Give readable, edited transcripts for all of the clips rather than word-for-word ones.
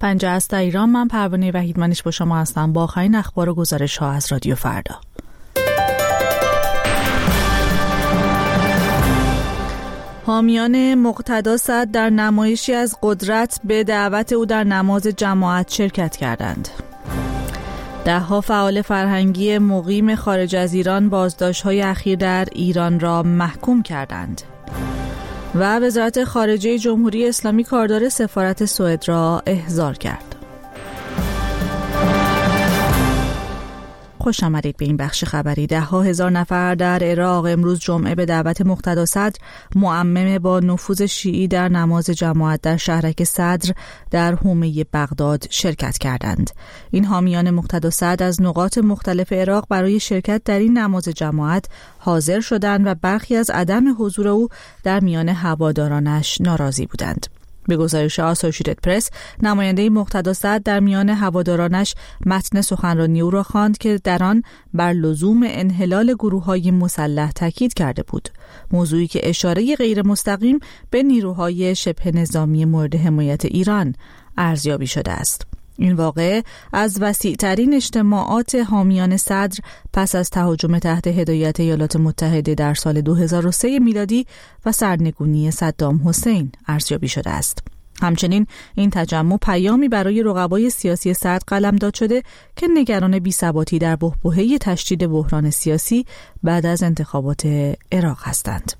پنجه است در ایران. من پروانه وحیدمنیش با شما هستم با آخرین اخبار و گزارش ها از رادیو فردا. حامیان مقتدا صدر در نمایشی از قدرت به دعوت او در نماز جماعت شرکت کردند. ده‌ها فعال فرهنگی مقیم خارج از ایران بازداشت‌های اخیر در ایران را محکوم کردند. و وزارت خارجه جمهوری اسلامی کاردار سفارت سوئد را احضار کرد. خوش آمدید به این بخش خبری. 10,000 نفر در عراق امروز جمعه به دعوت مقتدا صدر، معمم با نفوذ شیعی در نماز جماعت در شهرک صدر در حومه بغداد شرکت کردند. این حامیان مقتدا صدر از نقاط مختلف عراق برای شرکت در این نماز جماعت حاضر شدند و برخی از عدم حضور او در میان هوادارانش ناراضی بودند. به گزارش آسوشیتد پرس، نماینده مقتدا صدر در میان هوادارانش متن سخنرانی او را خواند که در آن بر لزوم انحلال گروه‌های مسلح تاکید کرده بود، موضوعی که اشاره غیر مستقیم به نیروهای شبه نظامی مورد حمایت ایران ارزیابی شده است. این واقعه از وسیع‌ترین اجتماعات حامیان صدر پس از تهاجم تحت هدایت ایالات متحده در سال 2003 میلادی و سرنگونی صدام حسین ارزیابی شده است. همچنین این تجمع پیامی برای رقبای سیاسی صدر قلمداد شده که نگران بی‌ثباتی در بحبوحه تشدید بحران سیاسی بعد از انتخابات عراق هستند.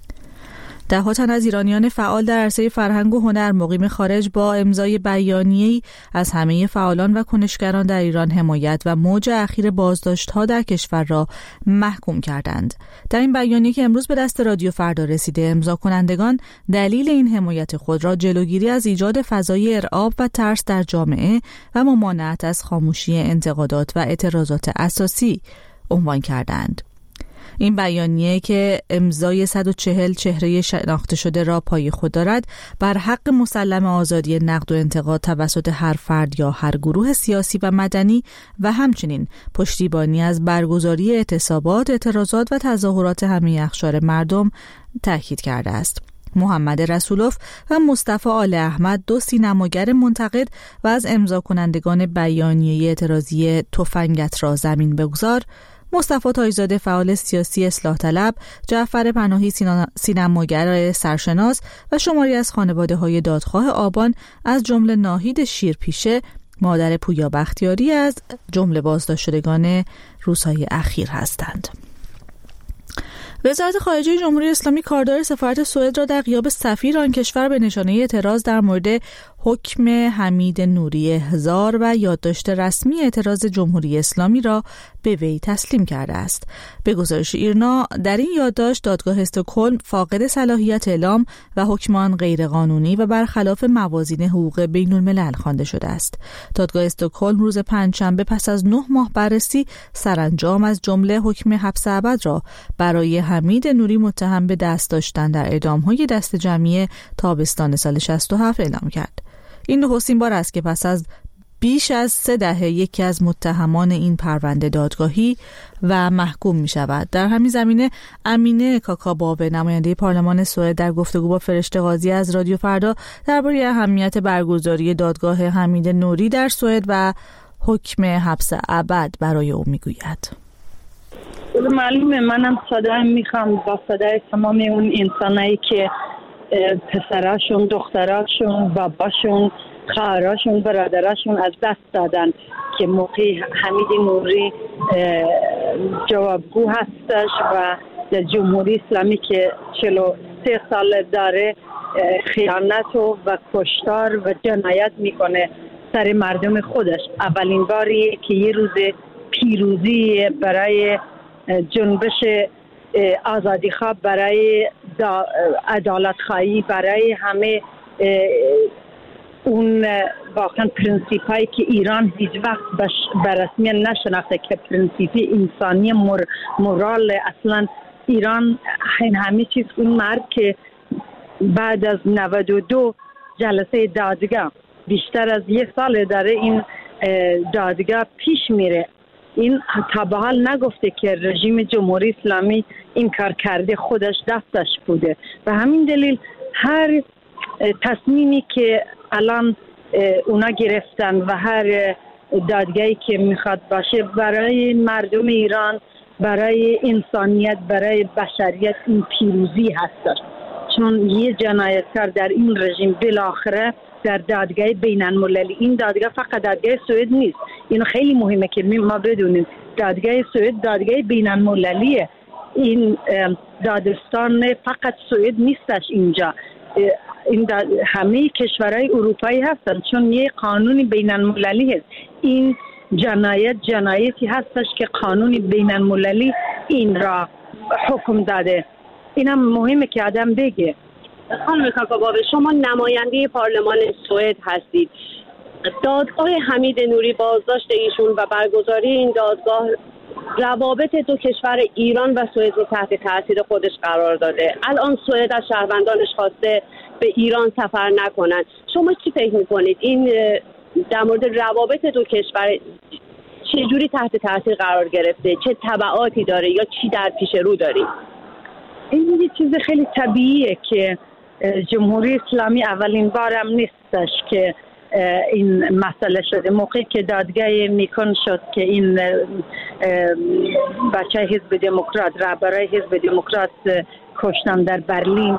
ده‌ها تن از ایرانیان فعال در عرصه فرهنگ و هنر مقیم خارج با امضای بیانیه‌ای از همه فعالان و کنشگران در ایران حمایت و موج اخیر بازداشت‌ها در کشور را محکوم کردند. در این بیانیه که امروز به دست رادیو فردا رسیده، امضا کنندگان دلیل این حمایت خود را جلوگیری از ایجاد فضای ارعاب و ترس در جامعه و ممانعت از خاموشی انتقادات و اعتراضات اساسی عنوان کردند. این بیانیه که امضای 140 چهره شناخته شده را پای خود دارد، بر حق مسلم آزادی نقد و انتقاد توسط هر فرد یا هر گروه سیاسی و مدنی و همچنین پشتیبانی از برگزاری اعتصابات، اعتراضات و تظاهرات همه اقشار مردم تاکید کرده است. محمد رسولوف و مصطفی آل احمد، دو سینماگر منتقد و از امضا کنندگان بیانیه اعتراضی تفنگت را زمین بگذار، مصطفی تاج‌زاده فعال سیاسی اصلاح طلب، جعفر پناهی سینماگر سرشناس و شماری از خانواده‌های دادخواه آبان از جمله ناهید شیرپیشه، مادر پویا بختیاری، از جمله بازداشت شدگان روزهای اخیر هستند. وزارت خارجه جمهوری اسلامی کاردار سفارت سوئد را در غیاب سفیر آن کشور به نشانه اعتراض در مورد حکم حمید نوری احضار و یادداشت رسمی اعتراض جمهوری اسلامی را به وی تسلیم کرده است. به گزارش ایرنا، در این یادداشت دادگاه استکهلم فاقد صلاحیت اعلام و حکم آن غیرقانونی و برخلاف موازین حقوق بین الملل خوانده شده است. دادگاه استکهلم روز پنجشنبه پس از 9 ماه بررسی سرانجام از جمله حکم حبس ابد را برای حمید نوری متهم به دست داشتن در اعدام‌های دست جمعی تابستان سال 67 اعلام کرد. این نخستین بار است که پس از بیش از 3 دهه یکی از متهمان این پرونده دادگاهی و محکوم می شود. در همین زمینه امینه کاکاباوه، نماینده پارلمان سوئد، در گفتگو با فرشته قاضی از رادیو فردا درباره اهمیت برگزاری دادگاه حمید نوری در سوئد و حکم حبس ابد برای او می گوید. معلومه منم صدای میخوام با صدای تمام اون انسانایی که پسراشون، دختراشون، باباشون، خواهراشون، برادراشون از دست دادن که موقع حمید نوری جوابگو هستش و در جمهوری اسلامی که 43 سال داره خیانت و کشتار و جنایت میکنه سر مردم خودش. اولین باریه که یه روز پیروزی برای جنبش آزادی خواه، برای عدالت خواهی، برای همه اون واقعا پرنسیپایی که ایران هیچ وقت برسمی نشناخته که پرنسیپ انسانی مورال. اصلا ایران همه چیز اون مرد که بعد از 92 جلسه دادگاه بیشتر از 1 سال داره این دادگاه پیش میره. این تا به حال نگفته که رژیم جمهوری اسلامی این کار کرده خودش دستش بوده و همین دلیل هر تصمیمی که الان اونا گرفتن و هر دادگاهی که میخواد باشه برای مردم ایران، برای انسانیت، برای بشریت این پیروزی هست. چون یه جنایتکار در این رژیم بالاخره در دادگاه بین المللی، این دادگاه فقط دادگاه سوئد نیست، اینو خیلی مهمه که ما بدونیم، دادگاه سوئد دادگاه بین المللیه. این دادستان فقط سوئد نیستش اینجا، این همه کشورهای اروپایی هستن، چون یه قانون بین المللی هست. این جنایتی هستش که قانون بین المللی این را حکم داده. اینم مهمه که آدم بگه. خانم کاکاباوه، شما نماینده پارلمان سوئد هستید. دادگاه حمید نوری، بازداشت ایشون و برگزاری این دادگاه روابط دو کشور ایران و سوئد رو تحت تاثیر خودش قرار داده. الان سوئد از شهروندانش خواسته به ایران سفر نکنن. شما چی فکر میکنید این در مورد روابط دو کشور چه جوری تحت تاثیر قرار گرفته؟ چه تبعاتی داره یا چی در پیش رو دارید؟ این یه چیز خیلی طبیعیه که جمهوری اسلامی اولین بارم نیستش که این مسئله شده. موقعی که دادگاه میکن شد که این بچه حزب دموکرات، رهبرای حزب دموکرات کشتن در برلین،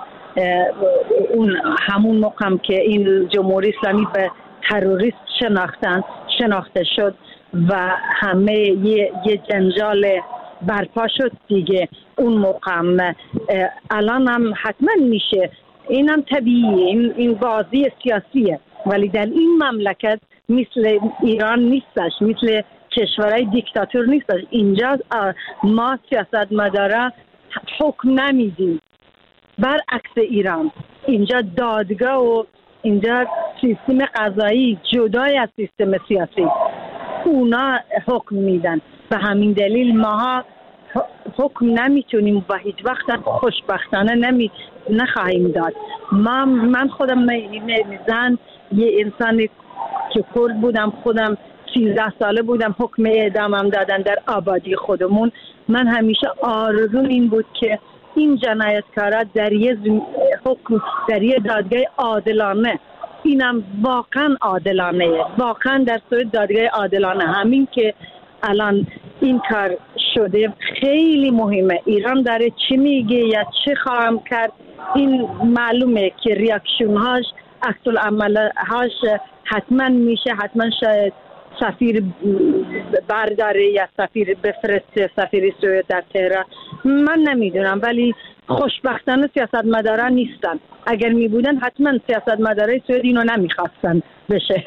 اون همون موقع که این جمهوری اسلامی به تروریست شناخته شد و همه یه جنجال برپا شد دیگه. اون موقع الان هم حتما میشه، اینم طبیعیه، این بازی سیاسیه، ولی در این مملکت مثل ایران نیستش، مثل کشورهای دیکتاتور نیستش. اینجا ما سیاستمدارا حکم نمیدیم، برعکس ایران. اینجا دادگاه و اینجا سیستم قضایی جدای از سیستم سیاسی، اونا حکم میدن. به همین دلیل ما حکم نمیتونیم و هیچ وقت خوشبختانه نخواهیم داد. من خودم زن یه انسانی که کرد بودم، خودم 13 ساله بودم، حکم اعدامم دادن در آبادی خودمون. من همیشه آرزوم این بود که این جنایتکارا در یه حکم، در یه دادگاه عادلانه، اینم واقعا عادلانه، واقعا در سوئد دادگاه عادلانه، همین که الان این کار شده خیلی مهمه. ایران داره چی میگه یا چه خواهم کرد، این معلومه که ریاکشن هاش، عکس العمل هاش حتما میشه، حتما شاید سفیر برداره یا سفیر بفرسته، سفیر سوئد در تهران، من نمیدونم. ولی خوشبختانه سیاستمداران نیستن. اگر میبودن حتما سیاستمدارای سوئد اینو نمیخواستن بشه.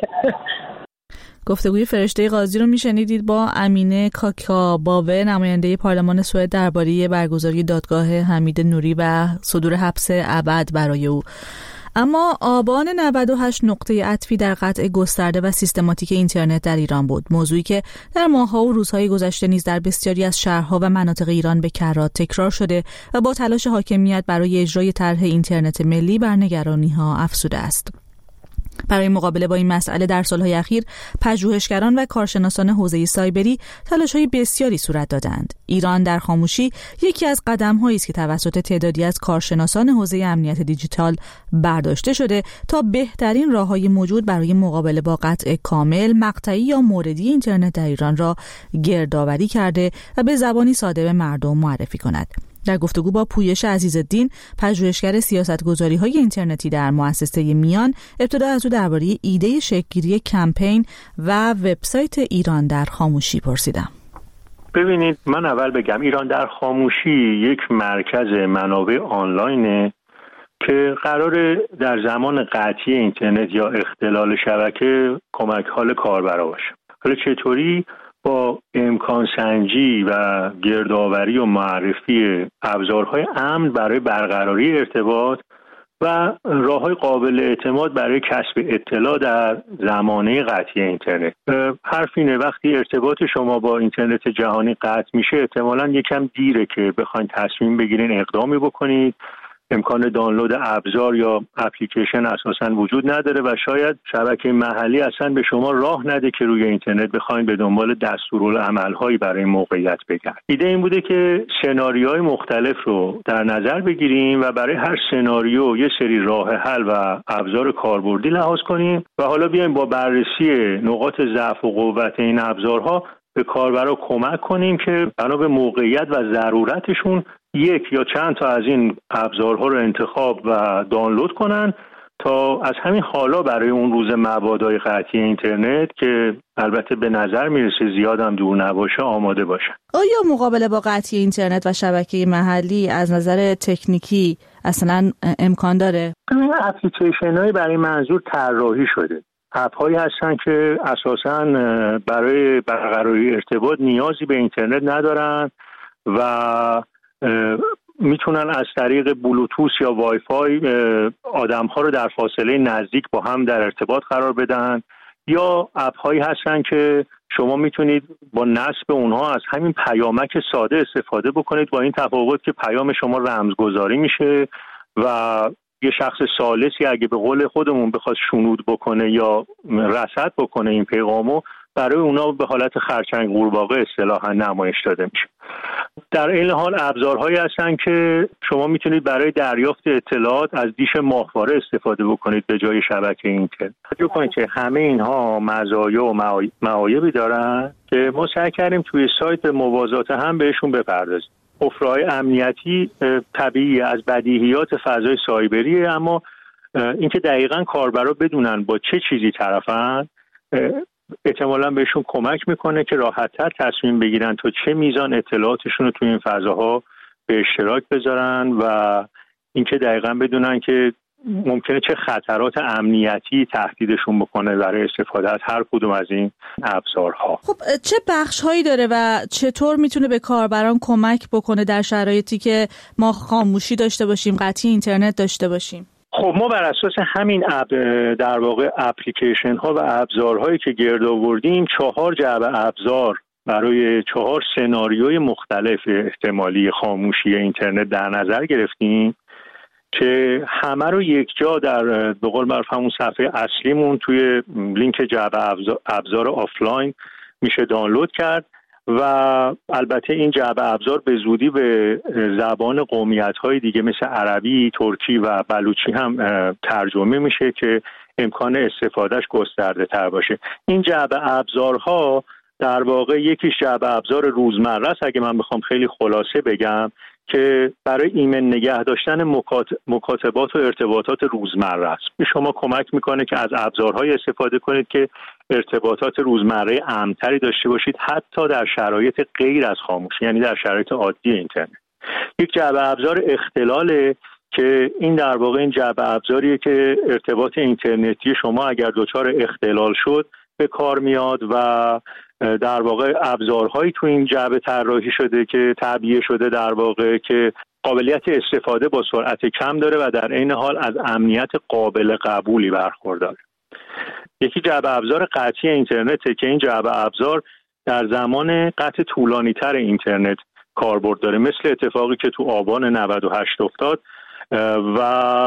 گفتگوی فرشته قاضی رو میشنیدید با امینه کاکاباوه، نماینده پارلمان سوئد، درباره برگزاری دادگاه حمید نوری و صدور حبس ابد برای او. اما آبان 98 نقطه عطفی در قطع گسترده و سیستماتیک اینترنت در ایران بود، موضوعی که در ماه‌ها و روزهای گذشته نیز در بسیاری از شهرها و مناطق ایران به کرات تکرار شده و با تلاش حاکمیت برای اجرای طرح اینترنت ملی بر نگرانی‌ها افزوده است. برای مقابله با این مسئله در سالهای اخیر پژوهشگران و کارشناسان حوزه سایبری تلاش‌های بسیاری صورت دادند. ایران در خاموشی یکی از قدم‌هایی است که توسط تعدادی از کارشناسان حوزه امنیت دیجیتال برداشته شده تا بهترین راه‌های موجود برای مقابله با قطع کامل، مقطعی یا موردی اینترنت در ایران را گردآوری کرده و به زبانی ساده به مردم معرفی کند. در گفتگو با پویش عزیزالدین، پژوهشگر سیاستگذاری‌های اینترنتی در مؤسسه میان، ابتدا از او درباره ایده شکل‌گیری کمپین و وبسایت ایران در خاموشی پرسیدم. ببینید، من اول بگم ایران در خاموشی یک مرکز منابع آنلاینه که قراره در زمان قطعی اینترنت یا اختلال شبکه کمک حال کاربرا باشه. حالا چطوری؟ با امکان سنجی و گردآوری و معرفی ابزارهای امن برای برقراری ارتباط و راههای قابل اعتماد برای کسب اطلاع در زمانه قطعی اینترنت. حرف اینه وقتی ارتباط شما با اینترنت جهانی قطع میشه، احتمالاً یکم دیره که بخواید تصمیم بگیرین اقدامی بکنید امکان دانلود ابزار یا اپلیکیشن اساساً وجود نداره و شاید شبکه محلی اصلا به شما راه نده که روی اینترنت بخواید به دنبال دستورالعمل‌هایی برای موقعیت بگردید. ایده این بوده که سناریوهای مختلف رو در نظر بگیریم و برای هر سناریو یه سری راه حل و ابزار کاربردی لحاظ کنیم و حالا بیایم با بررسی نقاط ضعف و قوت این ابزارها به کاربرا کمک کنیم که بنا به موقعیت و ضرورتشون یک یا چند تا از این ابزارها رو انتخاب و دانلود کنن تا از همین حالا برای اون روز مبادای قطعی اینترنت که البته به نظر میرسه زیادم دور نباشه آماده باشن. آیا مقابله با قطعی اینترنت و شبکه محلی از نظر تکنیکی اصلا امکان داره؟ این اپلیکیشن‌های برای منظور طراحی شده. اپ‌هایی هستن که اساساً برای برقراری ارتباط نیازی به اینترنت ندارن و میتونن از طریق بلوتوث یا وای فای آدم‌ها رو در فاصله نزدیک با هم در ارتباط قرار بدن، یا اپ‌هایی هستن که شما میتونید با نصب اونها از همین پیامک ساده استفاده بکنید، با این تفاوت که پیام شما رمزگذاری میشه و یه شخص ثالثی اگه به قول خودمون بخواد شنود بکنه یا رصد بکنه این پیغامو، برای اونا به حالت خرچنگ قورباغه اصطلاحاً نمایش داده میشه. در این حال ابزارهایی هستن که شما میتونید برای دریافت اطلاعات از دیش ماهواره استفاده بکنید به جای شبکه اینترنت. توجه کنید که همه اینها مزایا و معایبی دارن که ما سعی کردیم توی سایت به موازات هم بهشون بپردازیم. حفره‌های امنیتی طبیعی از بدیهیات فضای سایبریه، اما اینکه دقیقاً کاربرا بدونن با چه چیزی طرفن احتمالاً بهشون کمک میکنه که راحت‌تر تصمیم بگیرن تا چه میزان اطلاعاتشون رو توی این فضاها به اشتراک بذارن و اینکه دقیقاً بدونن که ممکنه چه خطرات امنیتی تهدیدشون بکنه برای استفاده از هر کدوم از این ابزارها. خب چه بخش‌هایی داره و چطور میتونه به کاربران کمک بکنه در شرایطی که ما خاموشی داشته باشیم، قطعی اینترنت داشته باشیم؟ خب ما بر اساس همین در واقع اپلیکیشن ها و ابزارهایی که گرد آوردیم 4 جعبه ابزار برای 4 سناریوی مختلف احتمالی خاموشی اینترنت در نظر گرفتیم که همه رو یک جا در به قول معروف همون صفحه اصلیمون توی لینک جعبه ابزار آفلاین میشه دانلود کرد و البته این جعبه ابزار به زودی به زبان قومیت‌های دیگه مثل عربی، ترکی و بلوچی هم ترجمه میشه که امکان استفادهش گسترده تر باشه. این جعبه ابزارها در واقع یکیش جعبه ابزار روزمره است، اگه من بخوام خیلی خلاصه بگم، که برای ایمن نگه داشتن مکاتبات و ارتباطات روزمره است. به شما کمک میکنه که از ابزارهای استفاده کنید که ارتباطات روزمره امن‌تری داشته باشید، حتی در شرایط غیر از خاموشی، یعنی در شرایط عادی اینترنت. یک جعبه ابزار اختلاله که این در واقع این جعبه ابزاریه که ارتباط اینترنتی شما اگر دچار اختلال شد به کار میاد و در واقع ابزارهایی تو این جعبه طراحی شده که تعبیه شده در واقع که قابلیت استفاده با سرعت کم داره و در عین حال از امنیت قابل قبولی برخورداره. یکی جعبه ابزار قطعی اینترنته که این جعبه ابزار در زمان قطع طولانی تر اینترنت کاربرد داره، مثل اتفاقی که تو آبان 98 افتاد و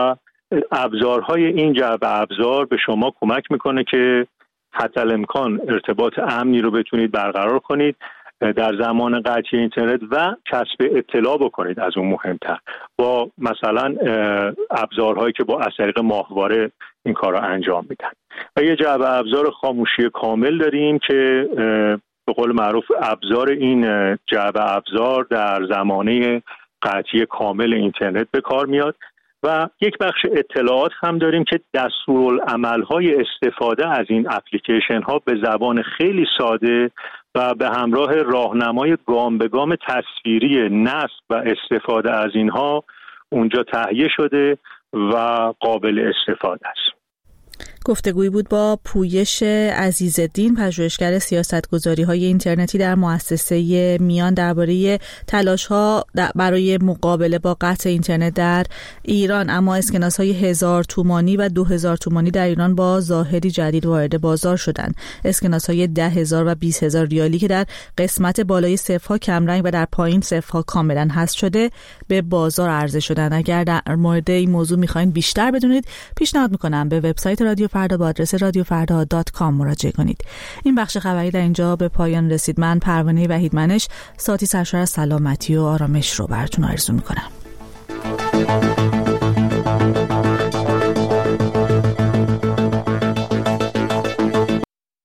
ابزارهای این جعبه ابزار به شما کمک میکنه که حتی الامکان ارتباط امنی رو بتونید برقرار کنید در زمان قطعی اینترنت و کسب اطلاع بکنید. از اون مهمتر با مثلا ابزارهایی که با از طریق ماهواره این کار رو انجام میدن. و یه جعبه ابزار خاموشی کامل داریم که به قول معروف ابزار این جعبه ابزار در زمانه قطعی کامل اینترنت به کار میاد. و یک بخش اطلاعات هم داریم که دستورالعمل‌های استفاده از این اپلیکیشن ها به زبان خیلی ساده و به همراه راهنمای گام به گام تصویری نصب و استفاده از اینها اونجا تهیه شده و قابل استفاده است. گفتگویی بود با پویش عزیزالدین، پژوهشگر سیاستگذاری‌های اینترنتی در مؤسسه میان، درباره تلاش‌ها برای مقابله با قطع اینترنت در ایران. اما اسکناس‌های 1000 تومانی و 2000 تومانی در ایران با ظاهری جدید وارد بازار شدند. اسکناس‌های 10,000 و 20,000 ریالی که در قسمت بالای صف‌ها کمرنگ و در پایین صف‌ها کاملا حذف شده به بازار عرضه شدند. اگر در مورد این موضوع می‌خواید بیشتر بدونید، پیشنهاد می‌کنم به وبسایت رادیو فردا با آدرس radiofarda.com مراجعه کنید. این بخش خبری در اینجا به پایان رسید. من پروانه وحیدمنش ساعتی سرشار از سلامتی و آرامش رو براتون آرزو می‌کنم.